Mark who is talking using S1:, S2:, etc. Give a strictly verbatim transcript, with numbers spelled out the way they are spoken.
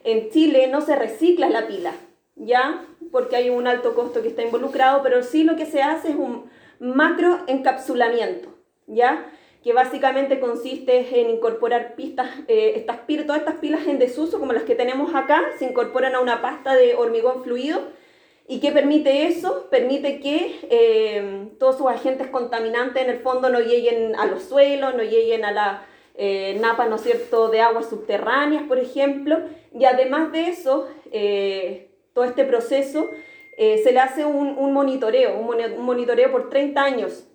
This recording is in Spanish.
S1: en Chile no se recicla la pila, ¿ya? Porque hay un alto costo que está involucrado, pero sí lo que se hace es un macro encapsulamiento, ¿ya? Que básicamente consiste en incorporar pistas, eh, estas, todas estas pilas en desuso, como las que tenemos acá, se incorporan a una pasta de hormigón fluido. ¿Y qué permite eso? Permite que eh, todos sus agentes contaminantes en el fondo no lleguen a los suelos, no lleguen a la eh, napa, ¿no es cierto?, de aguas subterráneas, por ejemplo. Y además de eso, eh, todo este proceso eh, se le hace un, un monitoreo, un, un monitoreo por treinta años.